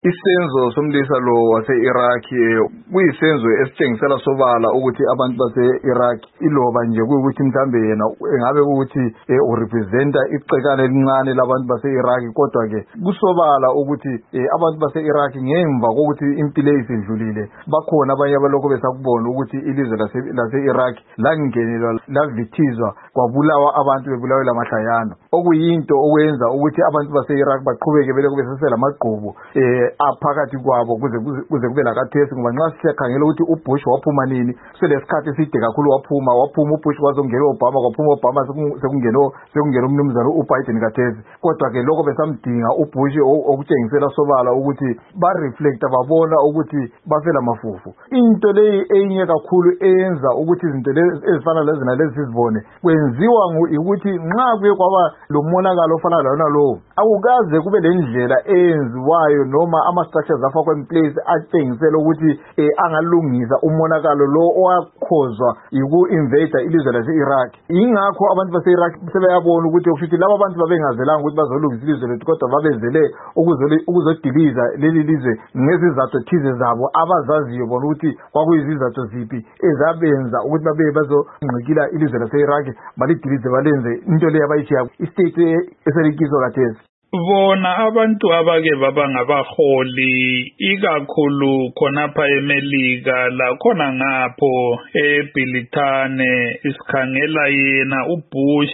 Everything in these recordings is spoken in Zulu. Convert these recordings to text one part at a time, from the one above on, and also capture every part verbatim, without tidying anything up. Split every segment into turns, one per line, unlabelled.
Isenzo somlisa lo wase-Iraq kuyisenzo esitshengisela sobala ukuthi abantu base-Iraq iloba nje kuyukuthi mhlambe yena engabe ukuthi urepresenta icekane elincane labantu base-Iraq, kodwa ke kusobala ukuthi abantu base-Iraq ngemva kokuthi impilo isidlulile bakhona abanye abaloko besakubona ukuthi ilizwe lase-Iraq langenelwa lavithizwa kwabulawa abantu bebulawe lamahlayana, okuyinto okwenza ukuthi abantu base-Iraq baqhubeke beloko besesela amagqubu eh aphakathi kwabo kuze kuze kube lakathesi, ngoba nxa siyakhangela ukuthi uBush waphuma nini selesikhathi eside kakhulu waphuma waphuma uBush kwazongena uObama kwaphuma uObama sekungena sekungena umnumzana uBiden kathesi, kodwa ke lokho besamdinga uBush okutshengisela sobala ukuthi ba reflecta babona ukuthi bafela mafufu. Into leyi eyinye kakhulu eyenza ukuthi izinto ezifana lezina lezi sizibone kwenziwa ukuthi nxa kuye kwaba lo monakalo ofana lona lo awukaze kube lendlela eyenziwayo noma ama structures afakwa in place atshengisela ukuthi angalungisa umonakalo lo owakhozwa yiku invader ilizwe lase-Iraq. Ingakho abantu base-Iraq sebeyabona ukuthi okusho laba abantu babengazelanga ukuthi bazolungisa ilizwe lethu, kodwa babezele ukuzodiliza leli lizwe ngezizathu thize zabo abazaziyo bona ukuthi kwakuyizizathu ziphi ezabenza ukuthi babe bazongqikila ilizwe lase-Iraq balidilize balenze into leyo abayithiya istate eselikizo kathesi.
Bona abantu abake baba ngabaholi ikakhulu khonapha eMelika la khona ngapho eBrithani isikhangela yena uBush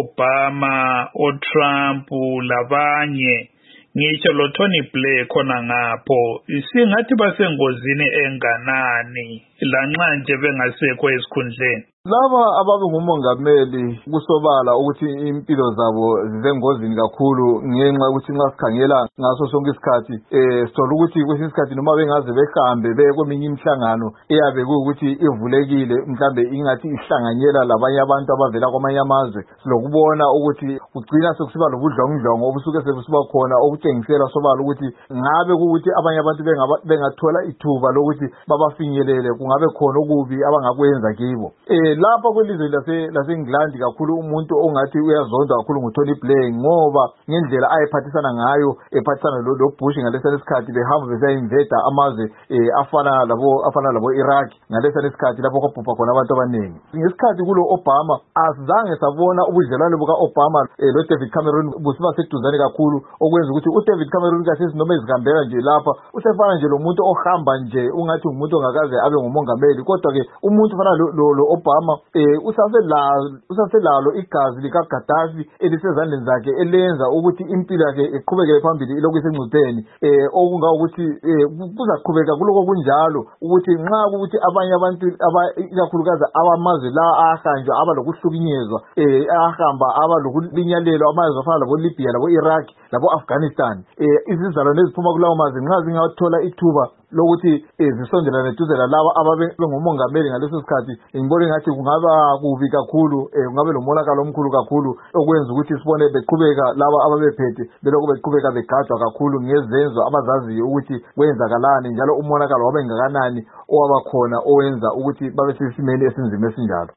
oObama oTrump labanye ngisho lo Tony Blair khona ngapho isingathi basengozini enganani lanxa nje bengasekho esikhundleni.
Laba ababe ngumongameli kusobala ukuthi impilo zabo zizengozini kakhulu ngenxa ukuthi nxa sikhangela ngaso sonke isikhathi eh sithola ukuthi kwesinye isikhathi noma bengaze behambe beye kweminye imihlangano eyabe kuukuthi ivulekile mhlambe ingathi ihlanganyela labanye abantu abavela kwamanye amazwe, silokubona ukuthi ugcina sokusiba lobudlongdlongo obusuke sebusiba khona okutshengisela sobala ukuthi ngabe ukuthi abanye abantu bengathola ithuba lokuthi babafinyelele kungabe khona okubi abangakwenza kibo. eh lapha kwelizwe lase lase-England kakhulu umuntu ongathi uyazonda kakhulu nguTony Blair ngoba ngendlela ayephathisana ngayo ephathisana lo Bush ngalesana isikhathi behamba besayinveda amazwe afana labo afana labo Iraq ngalesana isikhathi lapho kwabhubha khona abantu abaningi. Ngesikhathi kulo Obama azange sabona ubudlelwano buka Obama lo David Cameron busiba seduzane kakhulu okwenza ukuthi uDavid Cameron kathesi noma ezihambela nje lapha usefana nje lo muntu ohamba nje ungathi umuntu ongakaze abe ngumongameli, kodwa ke umuntu fana lo lo Obama eh usaselalo usaselalo igazi lika Gaddafi elisezandleni zakhe elenza ukuthi impilo yakhe iqhubeke phambili ilokhu isengcupheni eh okunga ukuthi kuzaqhubeka kuloko kunjalo ukuthi nxa ukuthi abanye abantu ikakhulukazi abamazwe la ahanjwa aba lokuhlukunyezwa eh ahamba aba lokulinyalelwa amazwe afana labo Libya labo Iraq labo Afghanistan eh izizalwane eziphuma kulawo mazwe nxa zingathola ithuba lokuthi ezisondelane duzela laba ababe ngumongameli ngaleso sikhathi ngibona ngathi kungaba kubi kakhulu kungabe lomonakalo omkhulu kakhulu okwenza ukuthi sibone beqhubeka laba ababephethe beloko beqhubeka begadwa kakhulu ngezenzo abazaziyo ukuthi kwenzakalani njalo umonakalo wabe ngakanani owabakhona owenza ukuthi babe sesimeni esinzima esinjalo.